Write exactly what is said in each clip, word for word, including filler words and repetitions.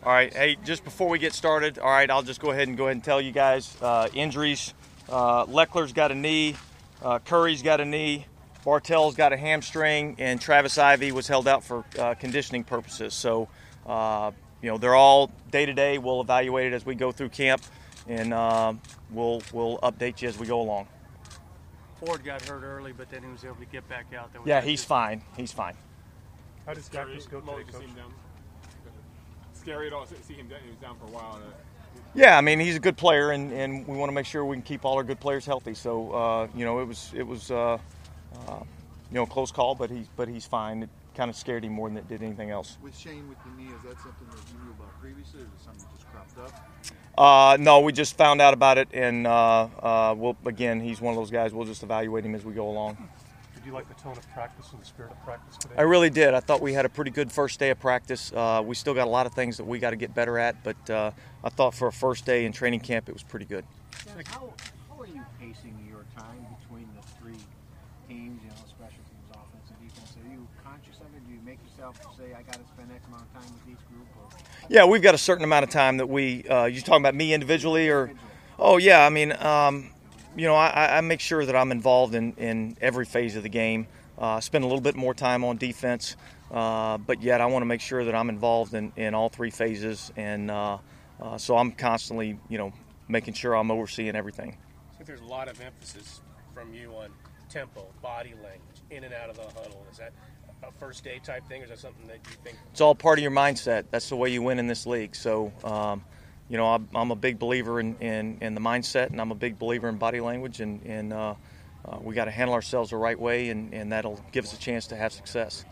All right. Hey, just before we get started, all right, I'll just go ahead and go ahead and tell you guys uh, injuries. Uh, Leckler's got a knee. Uh, Curry's got a knee. Bartell's got a hamstring, and Travis Ivy was held out for uh, conditioning purposes. So, uh, you know, they're all day to day. We'll evaluate it as we go through camp, and uh, we'll we'll update you as we go along. Ford got hurt early, but then he was able to get back out there. Yeah, he's fine. He's fine. How does practice go today, Coach? Scary at all to see him down. He was down for a while. Yeah, I mean he's a good player, and, and we want to make sure we can keep all our good players healthy. So uh, you know it was it was uh, uh, you know a close call, but he but he's fine. It kind of scared him more than it did anything else. With Shane with the knee, is that something that you knew about previously, or is it something that just cropped up? Uh, no, we just found out about it, and uh, uh, we'll again he's one of those guys. We'll just evaluate him as we go along. Did you like the tone of practice and the spirit of practice today? I really did. I thought we had a pretty good first day of practice. Uh, we still got a lot of things that we got to get better at, but uh, I thought for a first day in training camp it was pretty good. Dennis, how, how are you pacing your time between the three teams, you know, special teams, offense and defense? Are you conscious of it? Do you make yourself say, I got to spend X amount of time with each group? Or? Yeah, we've got a certain amount of time that we uh, – you talking about me individually or – oh, yeah, I mean um, – you know, I, I make sure that I'm involved in, in every phase of the game. Uh, spend a little bit more time on defense, uh, but yet I want to make sure that I'm involved in, in all three phases. And uh, uh, so I'm constantly, you know, making sure I'm overseeing everything. I think there's a lot of emphasis from you on tempo, body language, in and out of the huddle. Is that a first day type thing, or is that something that you think? It's all part of your mindset. That's the way you win in this league. So, um, you know, I'm, I'm a big believer in, in, in the mindset, and I'm a big believer in body language, and, and uh, uh, we got to handle ourselves the right way, and, and that'll give us a chance to have success.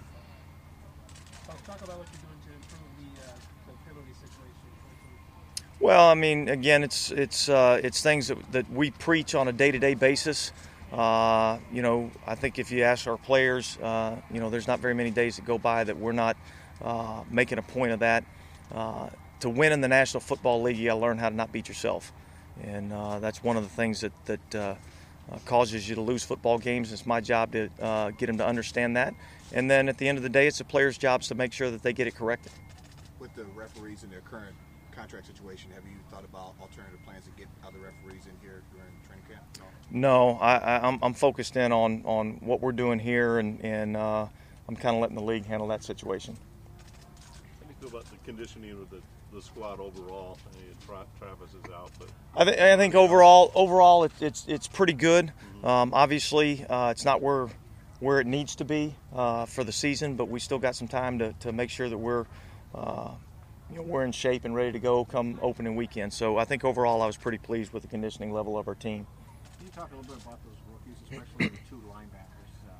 Talk about what you're doing to improve the, uh, the penalty situation. Well, I mean, again, it's it's uh, it's things that, that we preach on a day-to-day basis. Uh, you know, I think if you ask our players, uh, you know, there's not very many days that go by that we're not uh, making a point of that. Uh, To win in the National Football League, you got to learn how to not beat yourself, and uh, that's one of the things that that uh, uh, causes you to lose football games. It's my job to uh, get them to understand that, and then at the end of the day, it's the players' jobs to make sure that they get it corrected. With the referees in their current contract situation, have you thought about alternative plans to get other referees in here during training camp? No, no I, I, I'm, I'm focused in on, on what we're doing here, and, and uh, I'm kind of letting the league handle that situation. How do you feel about the conditioning of the the squad overall? I mean, Tra- Travis is out, but I, th- I think overall, overall, it, it's it's pretty good. Mm-hmm. Um, obviously, uh, it's not where where it needs to be uh, for the season, but we still got some time to, to make sure that we're uh, you know we're in shape and ready to go come opening weekend. So I think overall, I was pretty pleased with the conditioning level of our team. Can you talk a little bit about those rookies, especially the two linebackers? Uh,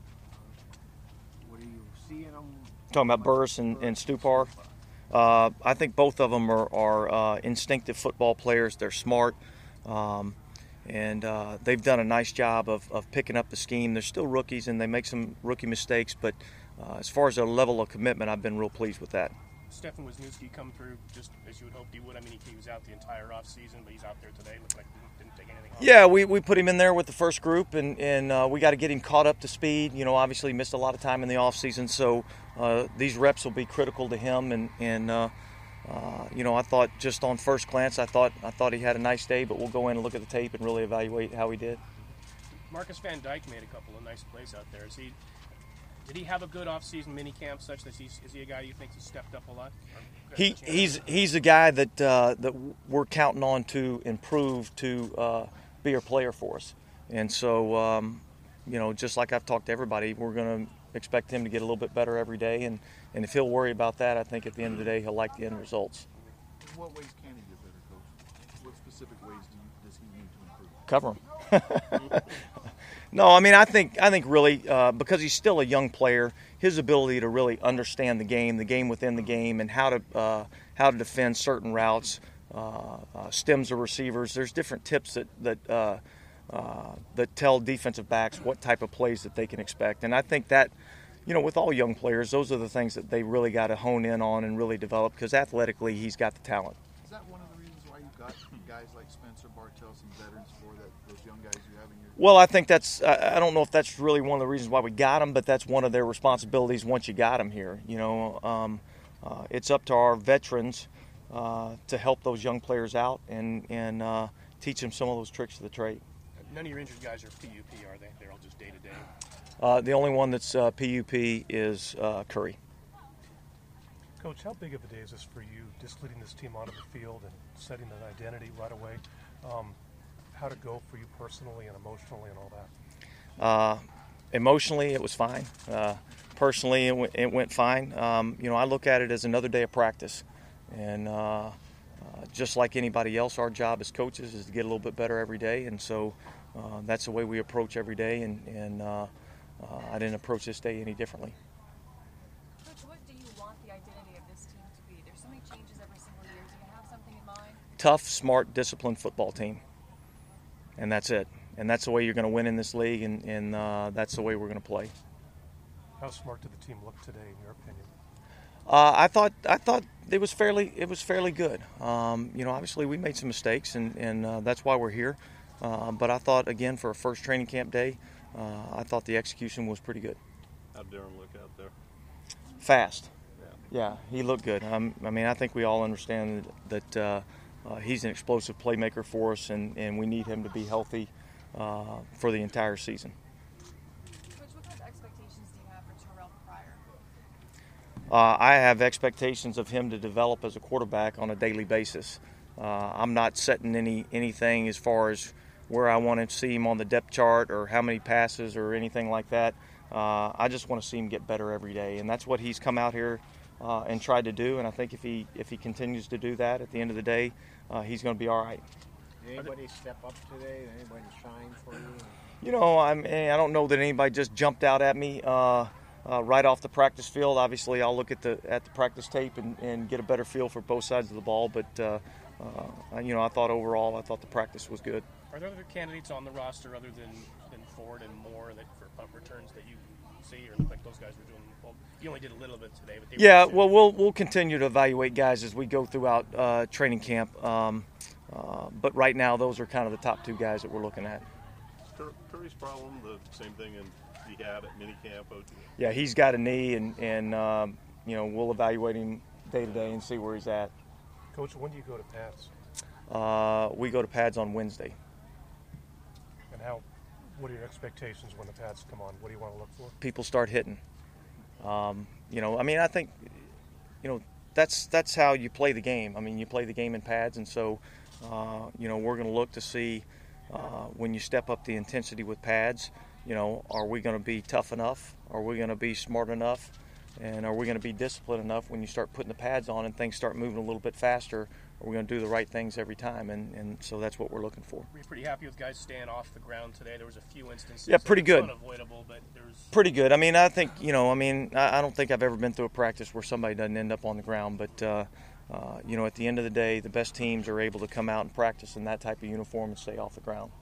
what do you see in them? Talking about Burris and, and Stupar. Uh, I think both of them are, are uh, instinctive football players. They're smart, um, and uh, they've done a nice job of, of picking up the scheme. They're still rookies, and they make some rookie mistakes, but uh, as far as their level of commitment, I've been real pleased with that. Stefan Wisniewski come through just as you would hope he would. I mean, he, he was out the entire offseason, but he's out there today. Looked like he didn't take anything off. Yeah, we, we put him in there with the first group, and, and uh, we got to get him caught up to speed. You know, obviously he missed a lot of time in the offseason, so uh, these reps will be critical to him. And, and uh, uh, you know, I thought just on first glance, I thought I thought he had a nice day, but we'll go in and look at the tape and really evaluate how he did. Marcus Van Dyke made a couple of nice plays out there. Is he? Did he have a good off-season mini camp such that he's is he a guy you think has stepped up a lot? He he's he's a guy that uh, that we're counting on to improve to uh, be a player for us, and so um, you know just like I've talked to everybody, we're going to expect him to get a little bit better every day, and, and if he'll worry about that, I think at the end of the day he'll like the end results. In what ways can he get better, Coach? What specific ways do you, does he need to improve? Cover him. No, I mean, I think I think really uh, because he's still a young player, his ability to really understand the game, the game within the game, and how to uh, how to defend certain routes, uh, uh, stems of receivers. There's different tips that that uh, uh, that tell defensive backs what type of plays that they can expect, and I think that, you know, with all young players, those are the things that they really got to hone in on and really develop, because athletically he's got the talent. Is that one of the reasons why you got guys like Spencer Bartell, some veterans for that, those young guys you have in your? Well, I think that's, I don't know if that's really one of the reasons why we got them, but that's one of their responsibilities once you got them here. You know, um, uh, it's up to our veterans uh, to help those young players out and, and uh, teach them some of those tricks of the trade. None of your injured guys are P U P, are they? They're all just day to day. Uh, the only one that's uh, P U P is uh, Curry. Coach, how big of a day is this for you, just leading this team onto the field and setting an identity right away? Um, how to go for you personally and emotionally and all that? Uh, emotionally, it was fine. Uh, personally, it went, it went fine. Um, you know, I look at it as another day of practice. And uh, uh, just like anybody else, our job as coaches is to get a little bit better every day. And so uh, that's the way we approach every day. And, and uh, uh, I didn't approach this day any differently. Coach, what do you want the identity of this team to be? There's so many changes every single year. Do you have something in mind? Tough, smart, disciplined football team. And that's it. And that's the way you're going to win in this league, and, and uh, that's the way we're going to play. How smart did the team look today, in your opinion? Uh, I thought I thought it was fairly it was fairly good. Um, you know, obviously we made some mistakes, and and uh, that's why we're here. Uh, but I thought, again, for a first training camp day, uh, I thought the execution was pretty good. How'd Darren look out there? Fast. Yeah, yeah he looked good. Um, I mean, I think we all understand that uh, uh, he's an explosive playmaker for us, and, and we need him to be healthy uh, for the entire season. Coach, what kind of expectations do you have for Terrell Pryor? Uh, I have expectations of him to develop as a quarterback on a daily basis. Uh, I'm not setting any anything as far as where I want to see him on the depth chart or how many passes or anything like that. Uh, I just want to see him get better every day, and that's what he's come out here uh, and tried to do. And I think if he if he continues to do that, at the end of the day, uh, he's going to be all right. Did anybody step up today? Did anybody shine for you? You know, I'm, I don't know that anybody just jumped out at me uh, uh, right off the practice field. Obviously, I'll look at the at the practice tape and, and get a better feel for both sides of the ball. But uh, uh, you know, I thought overall, I thought the practice was good. Are there other candidates on the roster other than, than Ford and Moore that for punt returns that you see, or look like those guys were doing? Well, you only did a little bit today, but they yeah. were Well, we'll we'll continue to evaluate guys as we go throughout uh, training camp. Um, uh, but right now, those are kind of the top two guys that we're looking at. Curry's problem, the same thing in he had at minicamp. Yeah, he's got a knee, and and um, you know, we'll evaluate him day to day and see where he's at. Coach, when do you go to pads? Uh, we go to pads on Wednesday. And how? What are your expectations when the pads come on? What do you want to look for? People start hitting. Um, you know, I mean, I think, you know, that's that's how you play the game. I mean, you play the game in pads, and so, uh, you know, we're going to look to see uh, when you step up the intensity with pads. You know, are we going to be tough enough? Are we going to be smart enough? And are we going to be disciplined enough when you start putting the pads on and things start moving a little bit faster? Are we going to do the right things every time? And, and so that's what we're looking for. Were you pretty happy with guys staying off the ground today? There was a few instances. Yeah, pretty good. Unavoidable, but there was pretty good. I mean, I think, you know, I mean, I, I don't think I've ever been through a practice where somebody doesn't end up on the ground. But, uh, uh, you know, at the end of the day, the best teams are able to come out and practice in that type of uniform and stay off the ground.